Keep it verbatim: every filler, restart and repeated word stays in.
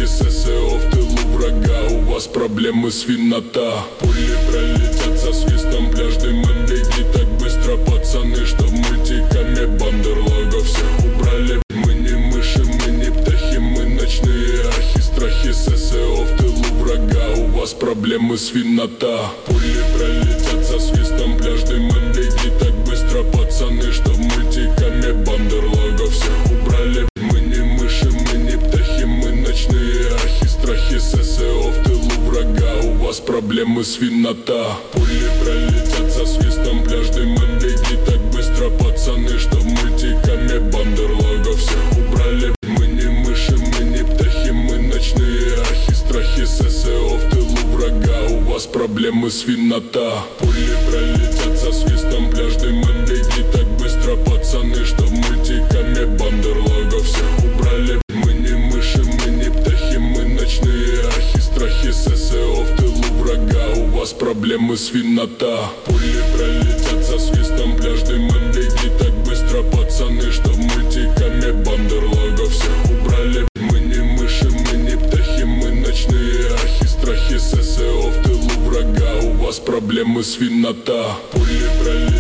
страхи, ССО в тылу врага. У вас проблемы свинота. Пули пролетят со свистом, пляж дымом, беги так быстро, пацаны, что мультиками бандерлога всех убрали. Мы не мыши, мы не птахи, мы ночные ахи. Страхи, ССО в тылу врага. У вас проблемы свинота. Пули пролетят со свистом, пляж дымом, беги так быстро, пацаны, что мультиками бандерлога всех убрали. Мы не мыши, мы не птахи, мы ночные ахи. Страхи, ССО в тылу врага. У вас проблемы свинота. Пули пролетят со свистом, пляж дымом, беги так быстро, пацаны, что мультиками бандерлога всех убрали. Мы не мыши, мы не птахи, мы ночные ахи. Страхи, ССО в тылу врага. У вас проблемы свинота. Пули пролетят со свистом, пляж дымом, беги так быстро, пацаны, что мультиками бандерлога всех убрали. Мы не мыши, мы не птахи, мы ночные ахи. Страхи, ССО в тылу врага. У вас проблемы свинота. Пули пролетят со свистом, пляж дымом, беги так быстро, пацаны, что мультиками бандерлога всех убрали. Мы не мыши, мы не птахи, мы ночные ахи. Страхи, ССО в тылу врага. У вас проблемы свинота. Пули пролетят